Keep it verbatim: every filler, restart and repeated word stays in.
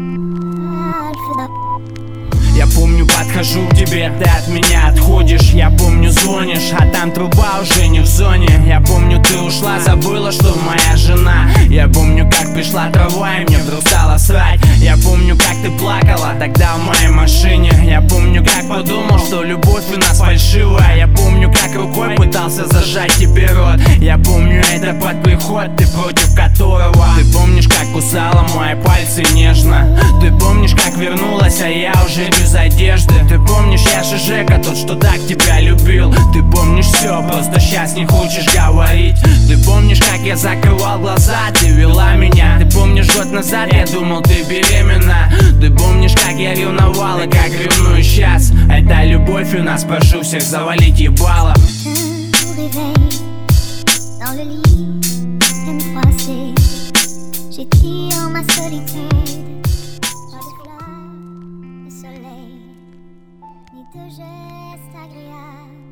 Я помню, подхожу к тебе, ты от меня отходишь. Я помню, звонишь, а там труба уже не в зоне. Я помню, ты ушла, забыла, что моя жена. Я помню, как пришла трава и мне вдруг стало срать. Я помню, как ты плакала тогда в моей машине. Я помню, как подумал, что любовь у нас фальшивая. Я помню, как рукой пытался зажать тебе рот. Я помню, это под приход, ты против которого. Ты помнишь, как кусала мои пальцы нежно. Ты помнишь, как вернулась, а я уже без одежды. Ты помнишь, я же Жека, тот, что так тебя любил. Ты помнишь все, просто сейчас не хочешь говорить. Ты помнишь, как я закрывал глаза, ты вела меня. Ты помнишь, год назад я думал, ты беременна. Ты помнишь, как я ревновал и как ревную сейчас. Это любовь у нас, прошу всех завалить ебало. Dans le lit, peine froissée, j'étire ma solitude. Pas de fleurs, de soleil, ni de gestes agréables.